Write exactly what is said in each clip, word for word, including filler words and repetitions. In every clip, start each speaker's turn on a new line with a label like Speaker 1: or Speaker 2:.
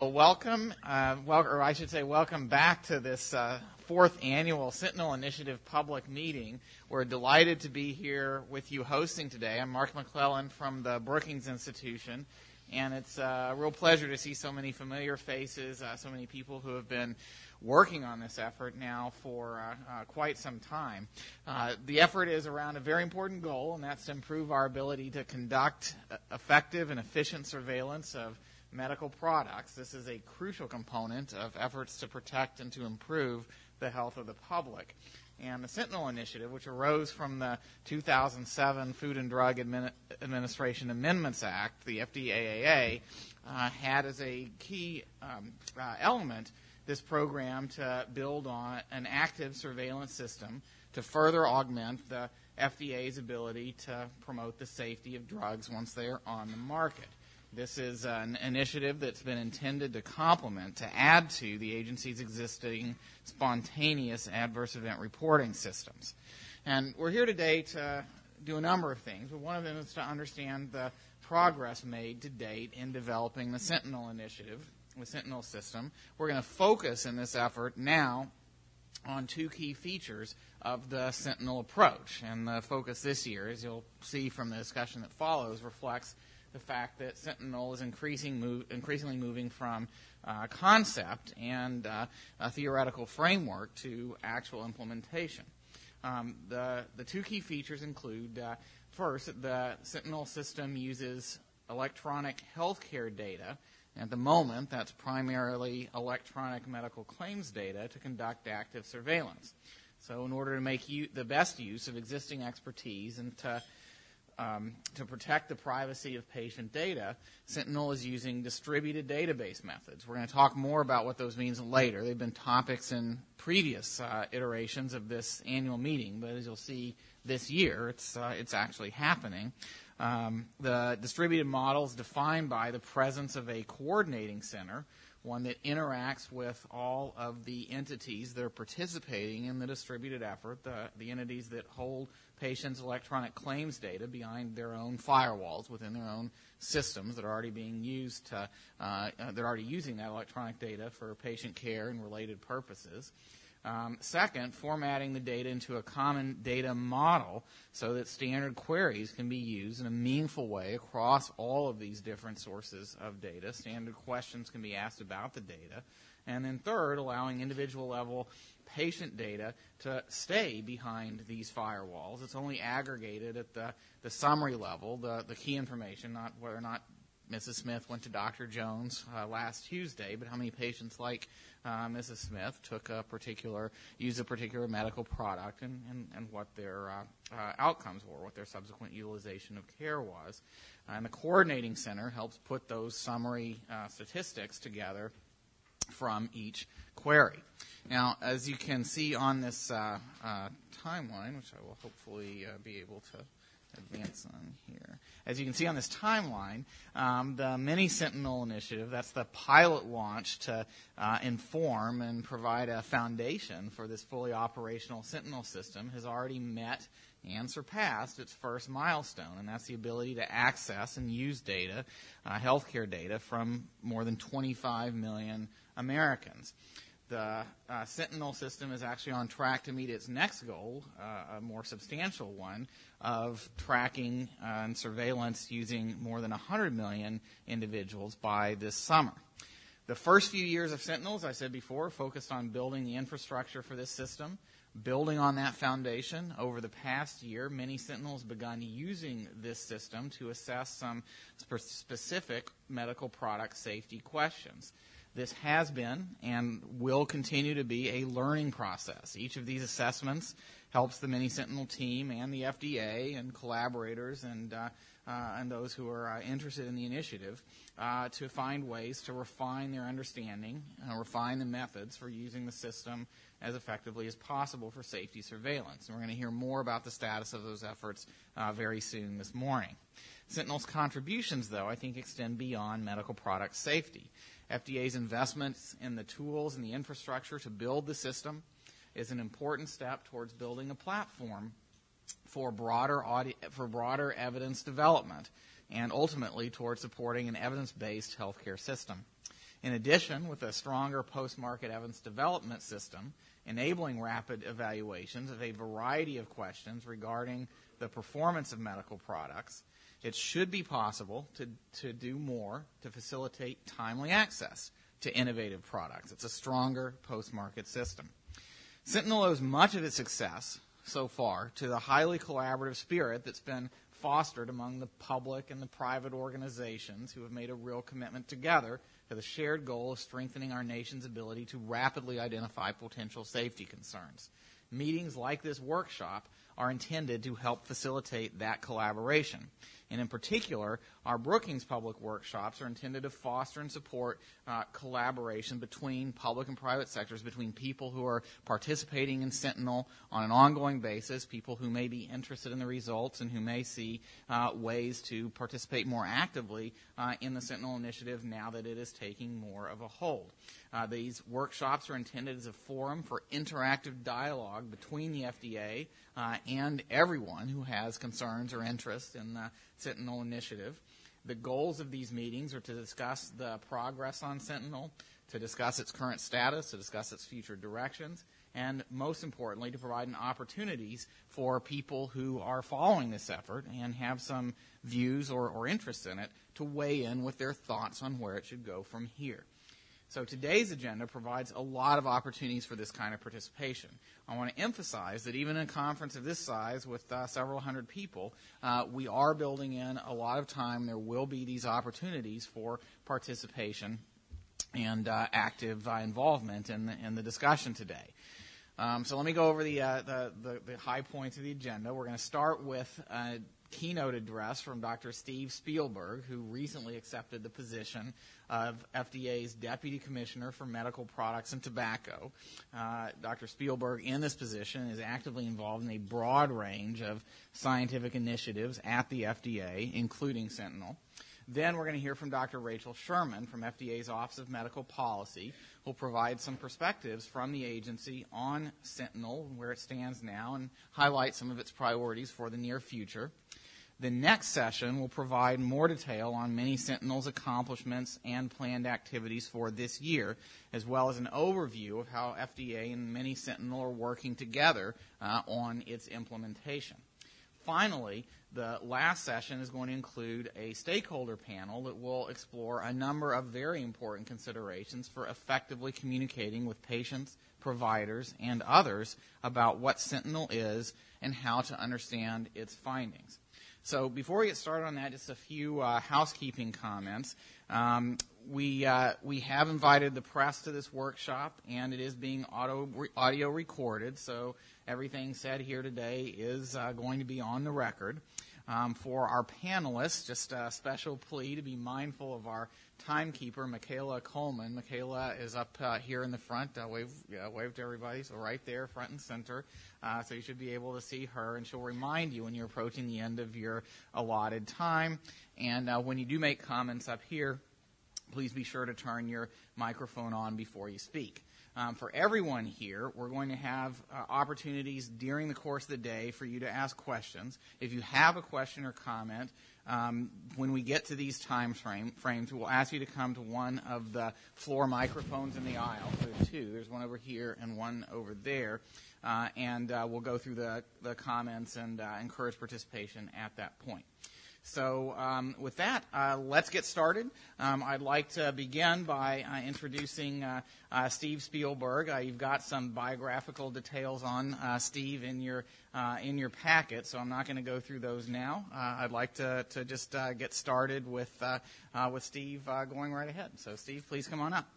Speaker 1: Well, welcome, uh, well, or I should say welcome back to this uh, fourth annual Sentinel Initiative public meeting. We're delighted to be here with you hosting today. I'm Mark McClellan from the Brookings Institution, and it's a real pleasure to see so many familiar faces, uh, so many people who have been working on this effort now for uh, uh, quite some time. Uh, the effort is around a very important goal, and that's to improve our ability to conduct effective and efficient surveillance of medical products. This is a crucial component of efforts to protect and to improve the health of the public. And the Sentinel Initiative, which arose from the two thousand seven Food and Drug Admin- Administration Amendments Act, the F D A A A, uh, had as a key um, uh, element this program to build on an active surveillance system to further augment the F D A's ability to promote the safety of drugs once they are on the market. This is an initiative that's been intended to complement, to add to the agency's existing spontaneous adverse event reporting systems. And we're here today to do a number of things, but one of them is to understand the progress made to date in developing the Sentinel Initiative, the Sentinel system. We're going to focus in this effort now on two key features of the Sentinel approach. And the focus this year, as you'll see from the discussion that follows, reflects the fact that Sentinel is increasing move, increasingly moving from uh, concept and uh, a theoretical framework to actual implementation. Um, the, the two key features include, uh, first, the Sentinel system uses electronic healthcare data. At the moment, that's primarily electronic medical claims data to conduct active surveillance. So in order to make u- the best use of existing expertise and to Um, to protect the privacy of patient data, Sentinel is using distributed database methods. We're going to talk more about what those mean later. They've been topics in previous uh, iterations of this annual meeting, but as you'll see this year, it's uh, it's actually happening. Um, the distributed model is defined by the presence of a coordinating center, one that interacts with all of the entities that are participating in the distributed effort, the, the entities that hold patients' electronic claims data behind their own firewalls within their own systems that are already being used to, uh, they're already using that electronic data for patient care and related purposes. Um, second, formatting the data into a common data model so that standard queries can be used in a meaningful way across all of these different sources of data. Standard questions can be asked about the data. And then third, allowing individual level patient data to stay behind these firewalls. It's only aggregated at the, the summary level, the, the key information, not whether or not Missus Smith went to Doctor Jones uh, last Tuesday, but how many patients like uh, Missus Smith took a particular, used a particular medical product and, and, and what their uh, uh, outcomes were, what their subsequent utilization of care was. Uh, and the coordinating center helps put those summary uh, statistics together from each query. Now, as you can see on this uh, uh, timeline, which I will hopefully uh, be able to advance on here. As you can see on this timeline, um, the Mini Sentinel Initiative, that's the pilot launch to uh, inform and provide a foundation for this fully operational Sentinel system, has already met and surpassed its first milestone, and that's the ability to access and use data, uh, healthcare data, from more than twenty-five million Americans. The uh, Sentinel system is actually on track to meet its next goal, uh, a more substantial one, of tracking uh, and surveillance using more than one hundred million individuals by this summer. The first few years of Sentinel, as I said before, focused on building the infrastructure for this system. Building on that foundation, over the past year, many Sentinels begun using this system to assess some sp- specific medical product safety questions. This has been and will continue to be a learning process. Each of these assessments helps the Mini Sentinel team and the F D A and collaborators and uh, uh, and those who are uh, interested in the initiative uh, to find ways to refine their understanding, uh, refine the methods for using the system as effectively as possible for safety surveillance. And we're going to hear more about the status of those efforts uh, very soon this morning. Sentinel's contributions, though, I think extend beyond medical product safety. F D A's investments in the tools and the infrastructure to build the system is an important step towards building a platform for broader audi- for broader evidence development and ultimately towards supporting an evidence-based healthcare system. In addition, with a stronger post-market evidence development system, enabling rapid evaluations of a variety of questions regarding the performance of medical products, it should be possible to, to do more to facilitate timely access to innovative products. It's a stronger post-market system. Sentinel owes much of its success so far to the highly collaborative spirit that's been fostered among the public and the private organizations who have made a real commitment together to the shared goal of strengthening our nation's ability to rapidly identify potential safety concerns. Meetings like this workshop are intended to help facilitate that collaboration. And in particular, our Brookings Public Workshops are intended to foster and support uh, collaboration between public and private sectors, between people who are participating in Sentinel on an ongoing basis, people who may be interested in the results and who may see uh, ways to participate more actively uh, in the Sentinel initiative now that it is taking more of a hold. Uh, these workshops are intended as a forum for interactive dialogue between the F D A uh, and everyone who has concerns or interest in the Sentinel initiative. The goals of these meetings are to discuss the progress on Sentinel, to discuss its current status, to discuss its future directions, and most importantly, to provide opportunities for people who are following this effort and have some views or, or interests in it to weigh in with their thoughts on where it should go from here. So today's agenda provides a lot of opportunities for this kind of participation. I want to emphasize that even in a conference of this size with uh, several hundred people, uh, we are building in a lot of time. There will be these opportunities for participation and uh, active uh, involvement in the, in the discussion today. Um, so let me go over the, uh, the, the, the high points of the agenda. We're going to start with a keynote address from Doctor Steve Spielberg, who recently accepted the position of F D A's Deputy Commissioner for Medical Products and Tobacco. Uh, Doctor Spielberg, in this position, is actively involved in a broad range of scientific initiatives at the F D A, including Sentinel. Then we're going to hear from Doctor Rachel Sherman from F D A's Office of Medical Policy, who will provide some perspectives from the agency on Sentinel, where it stands now, and highlight some of its priorities for the near future. The next session will provide more detail on many Sentinel's accomplishments and planned activities for this year, as well as an overview of how F D A and many Sentinel are working together uh, on its implementation. Finally, the last session is going to include a stakeholder panel that will explore a number of very important considerations for effectively communicating with patients, providers, and others about what Sentinel is and how to understand its findings. So before we get started on that, just a few uh, housekeeping comments. Um, we uh, we have invited the press to this workshop, and it is being auto re- audio recorded, so everything said here today is uh, going to be on the record. Um, for our panelists, just a special plea to be mindful of our timekeeper, Michaela Coleman. Michaela is up uh, here in the front. Uh, wave, uh, wave to everybody. So right there, front and center. Uh, so you should be able to see her, and she'll remind you when you're approaching the end of your allotted time. And uh, when you do make comments up here, please be sure to turn your microphone on before you speak. Um, for everyone here, we're going to have uh, opportunities during the course of the day for you to ask questions. If you have a question or comment, um, when we get to these time frame, frames, we'll ask you to come to one of the floor microphones in the aisle. There's two. There's one over here and one over there. Uh, and uh, we'll go through the, the comments and uh, encourage participation at that point. So um, with that, uh, let's get started. Um, I'd like to begin by uh, introducing uh, uh, Steve Spielberg. Uh, you've got some biographical details on uh, Steve in your uh, in your packet, so I'm not going to go through those now. Uh, I'd like to to just uh, get started with uh, uh, with Steve uh, going right ahead. So Steve, please come on up.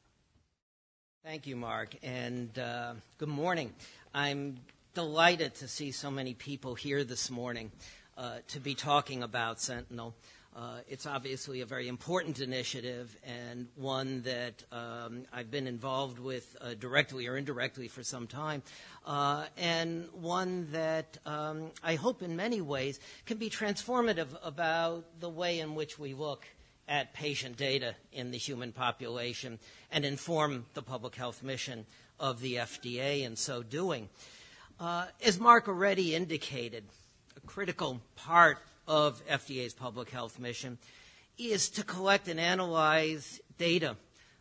Speaker 2: Thank you, Mark, and uh, good morning. I'm delighted to see so many people here this morning. Uh, to be talking about Sentinel. Uh, it's obviously a very important initiative and one that um, I've been involved with uh, directly or indirectly for some time, uh, and one that um, I hope in many ways can be transformative about the way in which we look at patient data in the human population and inform the public health mission of the F D A in so doing. Uh, as Mark already indicated, a critical part of F D A's public health mission is to collect and analyze data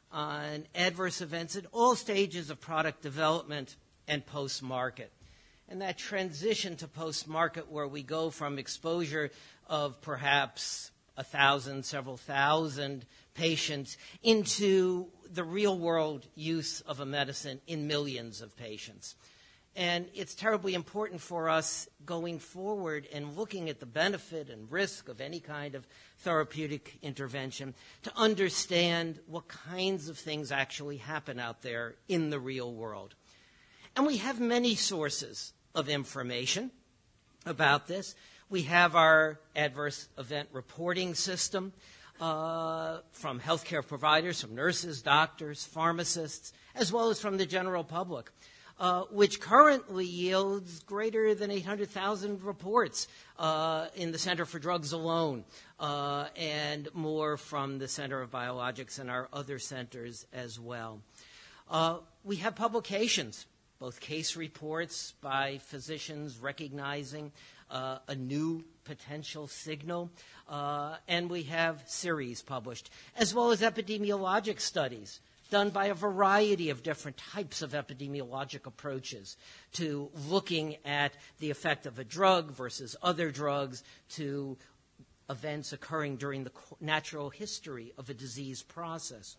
Speaker 2: on adverse events at all stages of product development and post-market. And that transition to post-market, where we go from exposure of perhaps a thousand, several thousand patients into the real-world use of a medicine in millions of patients. And it's terribly important for us going forward and looking at the benefit and risk of any kind of therapeutic intervention to understand what kinds of things actually happen out there in the real world. And we have many sources of information about this. We have our adverse event reporting system uh, from healthcare providers, from nurses, doctors, pharmacists, as well as from the general public, uh, which currently yields greater than eight hundred thousand reports uh, in the Center for Drugs alone, uh, and more from the Center of Biologics and our other centers as well. Uh, we have publications, both case reports by physicians recognizing uh, a new potential signal, uh, and we have series published, as well as epidemiologic studies done by a variety of different types of epidemiologic approaches to looking at the effect of a drug versus other drugs, to events occurring during the natural history of a disease process.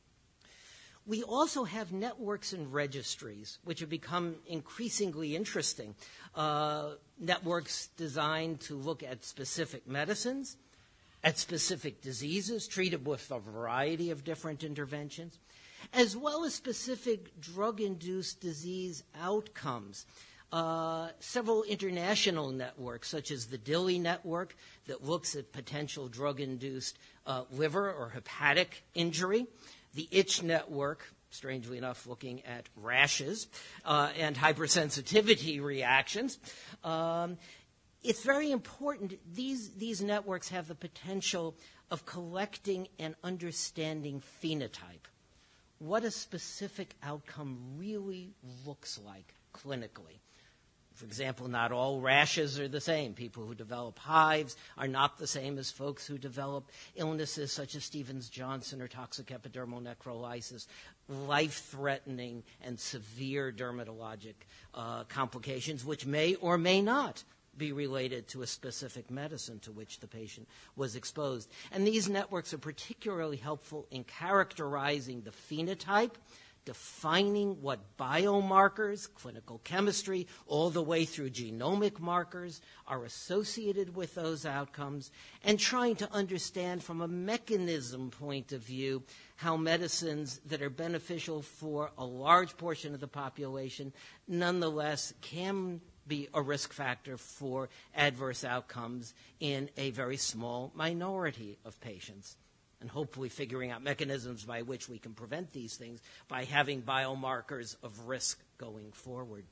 Speaker 2: We also have networks and registries, which have become increasingly interesting. Uh, networks designed to look at specific medicines, at specific diseases treated with a variety of different interventions, as well as specific drug-induced disease outcomes. Uh, several international networks, such as the D I L I network, that looks at potential drug-induced uh, liver or hepatic injury, the Itch network, strangely enough, looking at rashes uh, and hypersensitivity reactions. Um, it's very important. These, these networks have the potential of collecting and understanding phenotype, what a specific outcome really looks like clinically. For example, not all rashes are the same. People who develop hives are not the same as folks who develop illnesses such as Stevens-Johnson or toxic epidermal necrolysis, life-threatening and severe dermatologic uh, complications, which may or may not be related to a specific medicine to which the patient was exposed. And these networks are particularly helpful in characterizing the phenotype, defining what biomarkers, clinical chemistry, all the way through genomic markers are associated with those outcomes, and trying to understand from a mechanism point of view how medicines that are beneficial for a large portion of the population nonetheless can be a risk factor for adverse outcomes in a very small minority of patients. And hopefully figuring out mechanisms by which we can prevent these things by having biomarkers of risk going forward.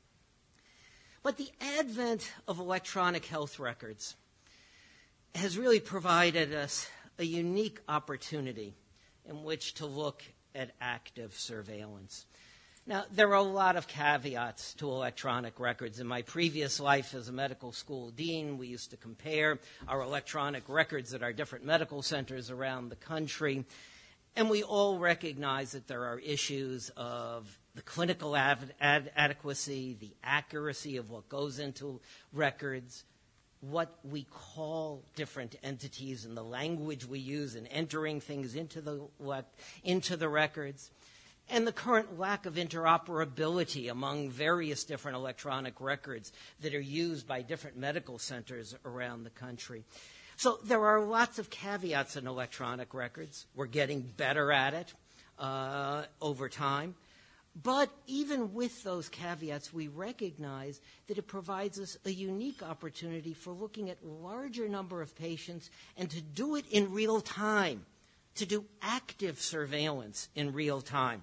Speaker 2: But the advent of electronic health records has really provided us a unique opportunity in which to look at active surveillance. Now, there are a lot of caveats to electronic records. In my previous life as a medical school dean, we used to compare our electronic records at our different medical centers around the country, and we all recognize that there are issues of the clinical ad- ad- adequacy, the accuracy of what goes into records, what we call different entities, and the language we use in entering things into the into the records, and the current lack of interoperability among various different electronic records that are used by different medical centers around the country. So there are lots of caveats in electronic records. We're getting better at it uh, over time. But even with those caveats, we recognize that it provides us a unique opportunity for looking at a larger number of patients and to do it in real time, to do active surveillance in real time.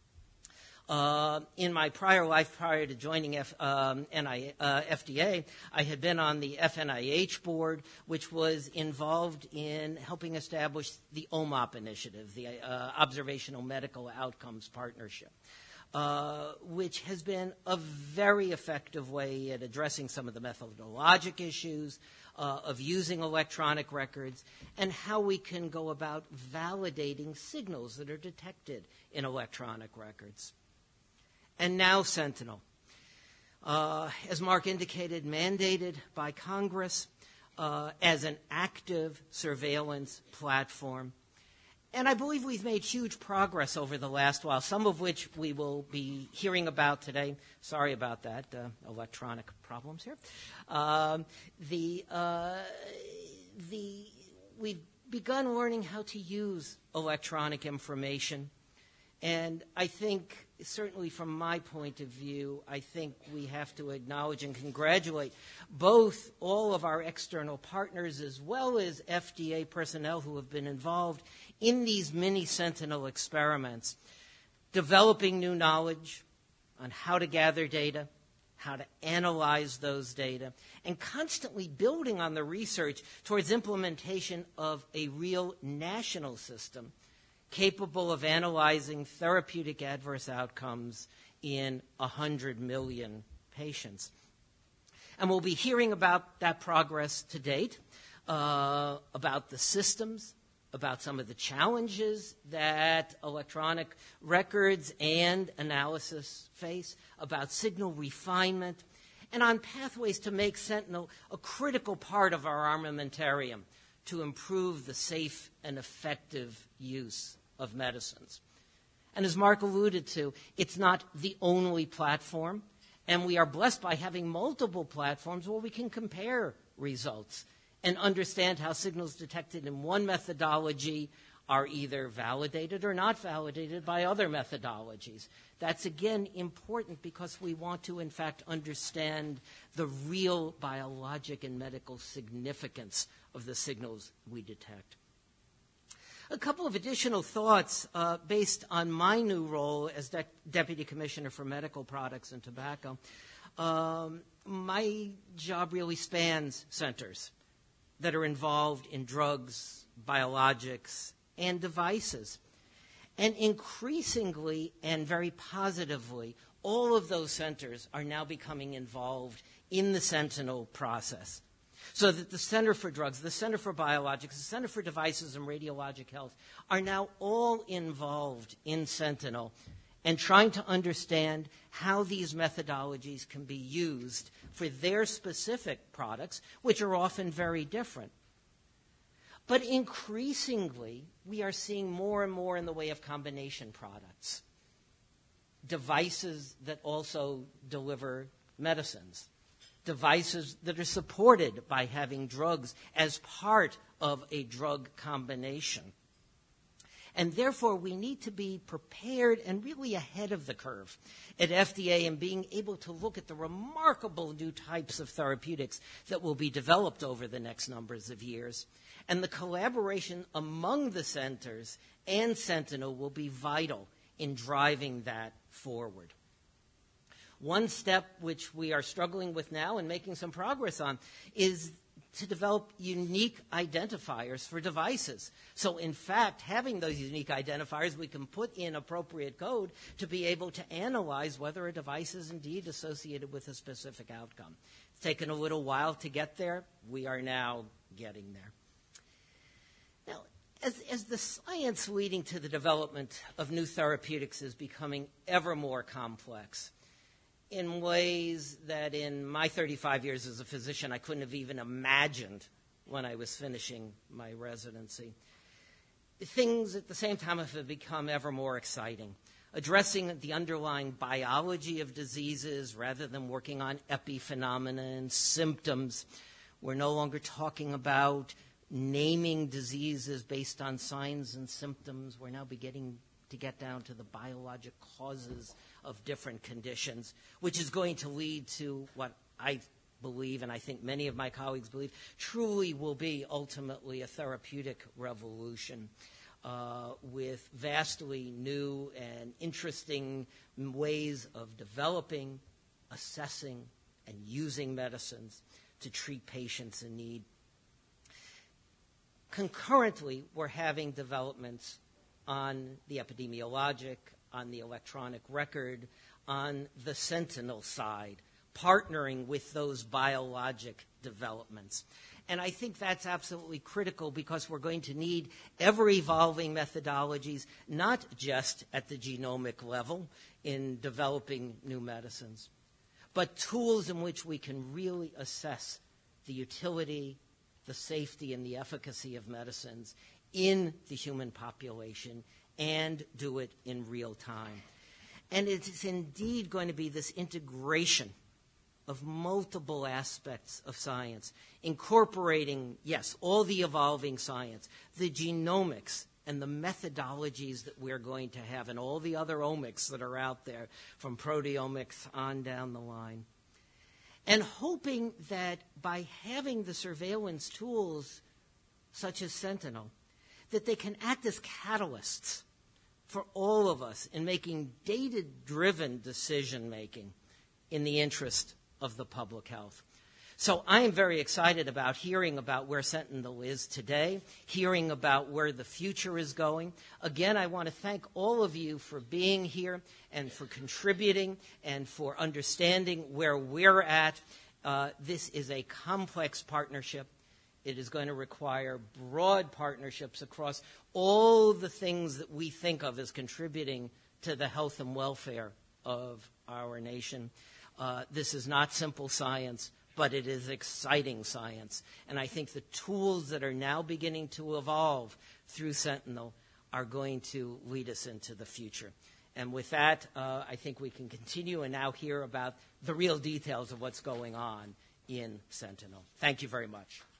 Speaker 2: Uh, in my prior life, prior to joining F, um, N I, uh, F D A, I had been on the F N I H board, which was involved in helping establish the O M O P initiative, the uh, Observational Medical Outcomes Partnership. uh, which has been a very effective way at addressing some of the methodologic issues uh, of using electronic records and how we can go about validating signals that are detected in electronic records. And now Sentinel. Uh, as Mark indicated, mandated by Congress uh, as an active surveillance platform. And I believe we've made huge progress over the last while, some of which we will be hearing about today. Sorry about that, uh, electronic problems here. Um, the, uh, the, we've begun learning how to use electronic information. And I think, certainly from my point of view, I think we have to acknowledge and congratulate both all of our external partners as well as F D A personnel who have been involved in these mini Sentinel experiments, developing new knowledge on how to gather data, how to analyze those data, and constantly building on the research towards implementation of a real national system capable of analyzing therapeutic adverse outcomes in one hundred million patients. And we'll be hearing about that progress to date, uh, about the systems, about some of the challenges that electronic records and analysis face, about signal refinement, and on pathways to make Sentinel a critical part of our armamentarium to improve the safe and effective use of medicines. And as Mark alluded to, it's not the only platform, and we are blessed by having multiple platforms where we can compare results and understand how signals detected in one methodology are either validated or not validated by other methodologies. That's, again, important because we want to, in fact, understand the real biologic and medical significance of the signals we detect. A couple of additional thoughts uh, based on my new role as De- Deputy Commissioner for Medical Products and Tobacco. Um, my job really spans centers that are involved in drugs, biologics, and devices. And increasingly and very positively, all of those centers are now becoming involved in the Sentinel process. So that the Center for Drugs, the Center for Biologics, the Center for Devices and Radiologic Health are now all involved in Sentinel and trying to understand how these methodologies can be used for their specific products, which are often very different. But increasingly, we are seeing more and more in the way of combination products, devices that also deliver medicines, devices that are supported by having drugs as part of a drug combination. And therefore, we need to be prepared and really ahead of the curve at F D A in being able to look at the remarkable new types of therapeutics that will be developed over the next numbers of years. And the collaboration among the centers and Sentinel will be vital in driving that forward. One step which we are struggling with now and making some progress on is to develop unique identifiers for devices. So in fact, having those unique identifiers, we can put in appropriate code to be able to analyze whether a device is indeed associated with a specific outcome. It's taken a little while to get there. We are now getting there. Now, as, as the science leading to the development of new therapeutics is becoming ever more complex, in ways that in my thirty-five years as a physician I couldn't have even imagined when I was finishing my residency. Things at the same time have become ever more exciting, addressing the underlying biology of diseases rather than working on epiphenomena and symptoms. We're no longer talking about naming diseases based on signs and symptoms. We're now beginning to get down to the biologic causes of different conditions, which is going to lead to what I believe, and I think many of my colleagues believe, truly will be ultimately a therapeutic revolution uh, with vastly new and interesting ways of developing, assessing, and using medicines to treat patients in need. Concurrently, we're having developments on the epidemiologic, on the electronic record, on the Sentinel side, partnering with those biologic developments. And I think that's absolutely critical because we're going to need ever-evolving methodologies, not just at the genomic level in developing new medicines, but tools in which we can really assess the utility, the safety, and the efficacy of medicines in the human population and do it in real time. And it is indeed going to be this integration of multiple aspects of science, incorporating, yes, all the evolving science, the genomics, and the methodologies that we're going to have, and all the other omics that are out there, from proteomics on down the line. And hoping that by having the surveillance tools, such as Sentinel, that they can act as catalysts for all of us in making data-driven decision-making in the interest of the public health. So I am very excited about hearing about where Sentinel is today, hearing about where the future is going. Again, I want to thank all of you for being here and for contributing and for understanding where we're at. Uh, this is a complex partnership. It is going to require broad partnerships across all the things that we think of as contributing to the health and welfare of our nation. Uh, this is not simple science, but it is exciting science. And I think the tools that are now beginning to evolve through Sentinel are going to lead us into the future. And with that, uh, I think we can continue and now hear about the real details of what's going on in Sentinel. Thank you very much.